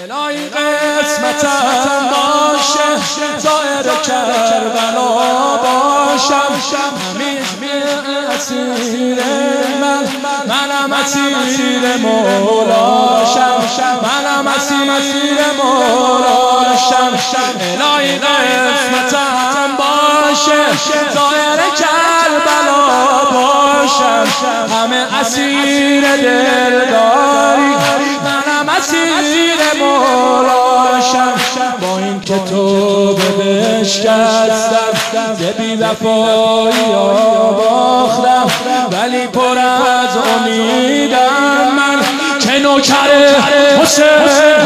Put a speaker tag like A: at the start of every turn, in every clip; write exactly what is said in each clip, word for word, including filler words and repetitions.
A: الهی قسمتم باشه زائر کربلا باشم همیشه اسیر من منم اسیر مولاشم منم اسیر مولاشم الهی قسمتم باشه زائر کربلا باشم همه اسیر دلداری منم اسیر مولاشم با این که تو بشکستم ز بی وفایی ها باختم ولی پر از امیدم من که نوکر حسین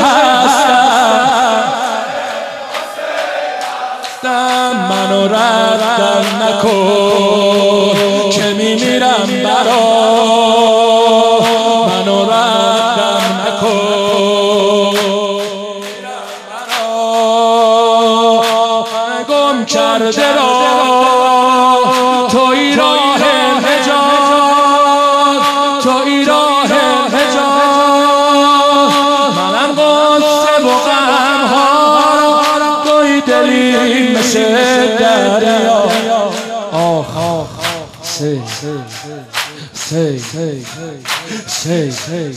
A: هستم منو ردم نکن که میمیرم برا منو ردم نکن گم کرده را توی راه نجات توی راه نجات منم غصه و غم ها توی دلی مثل دریا آخ آخ سی سی سی سی سی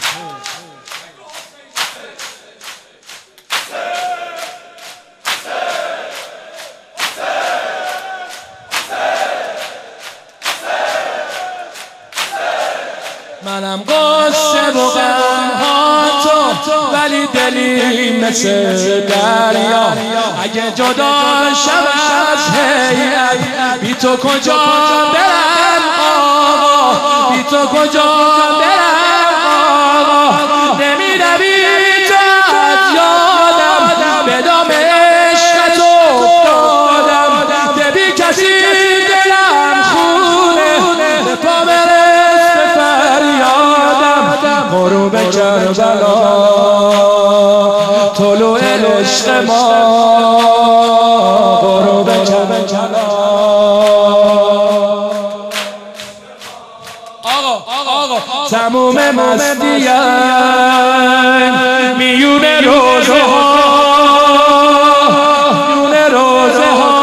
A: منم قصه و غم ها تو ولی دلی مثل دریا اگه جدا شم از هیئت بی تو کجا برم آقا بی تو کجا برم آقا نمیروی تو از یادم به دام عشقت افتادم دبی کسی دلم خونه به پا برس به فریادم غروب کربلا طلوع عشق ما غروب کربلا تموم مستیم میون روزه ها میون روزه ها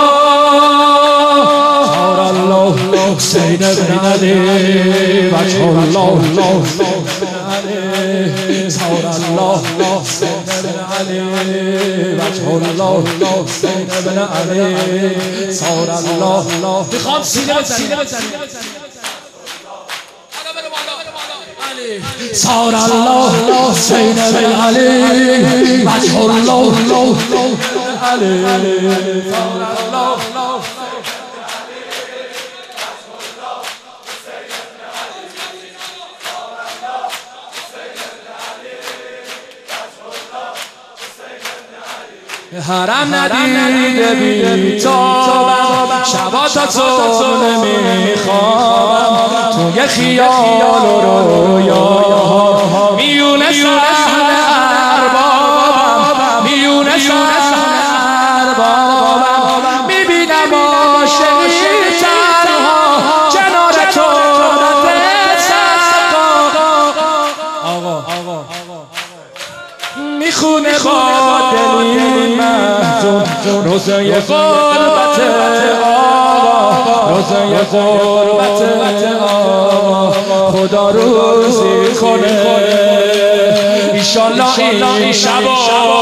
A: صار الله حسین بن علی وجه الله بن علی صار الله حسین بن علی وجه الله حسین بن علی صار الله میخوام سینه بزنیم صار الله حسین بن علی وجه الله بن علی صار الله حرم ندیده بی تابم شبا تا تو نمیخوام توی خیال و رویا میونه صحن اربابم میونه صحن اربابم میبینم عاشقی تنها کنار تو رد سقا آقا میخونه با دلی محزون روزه غربت آقا روزه غربت آقا خدا روزی کنه ایشالله این شبا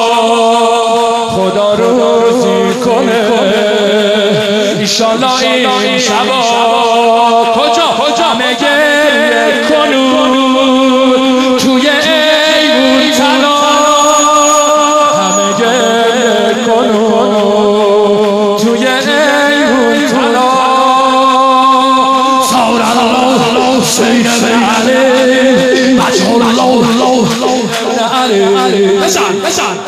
A: خدا روزی کنه ایشالله این شبا کجا کجا همه گریه کنون توی ایوون تنها همه گریه کنون توی ایوون تنها صار الله حسین بن علی وجه الله بن علی بزن بزن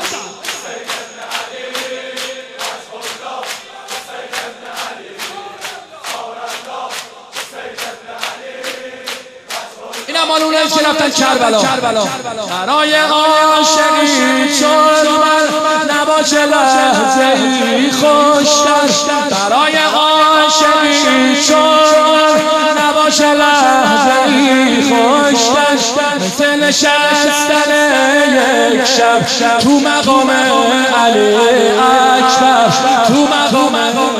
A: مال اونایی که رفتن کربلا برای عاشقی چون من نباید نباشه لحظه ای خوشتر برای عاشقی چون نباشه لحظه ای خوشتر مثل نشستن یک شب تو مقام علی اکبر تو مقام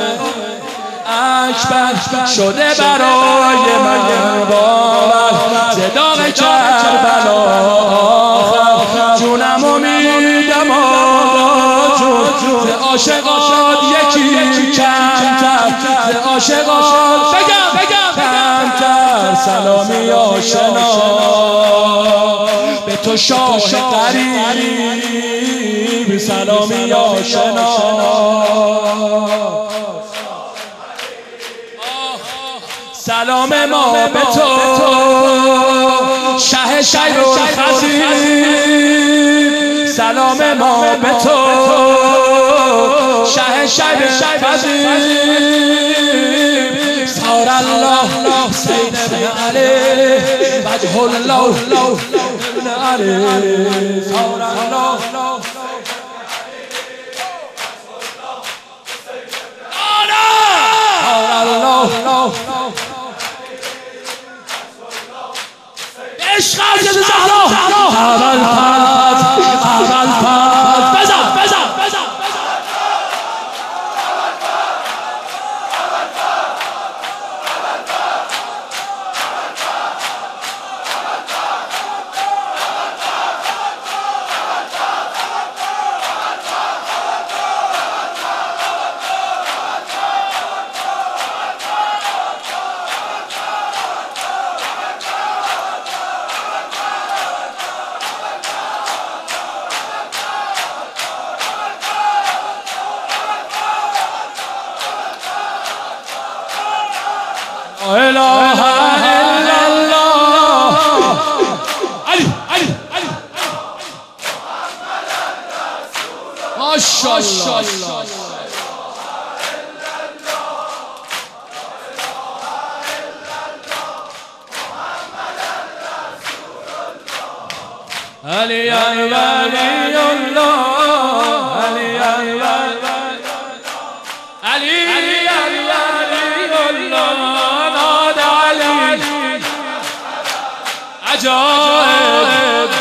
A: اکبر شده برای من باور ز داغ کربلا آخر جونم و میدم آجون ز عاشقات یکی کمتر ز عاشقات بگم بگم کمتر سلامی آشنا به تو شاه قریب سلامی آشنا سلام ما به تو شه شیر و خزیب سلام ما به تو شه شیر و خزیب صار الله سید ابن علی وجه الله ابن علی صار الله عشق از زهرا اول پس اول پس بزن بزن بزن لا اله الا الله علي علي علي ما شاء الله علي يا ولي الله علي يا علي يا ولي الله عجائب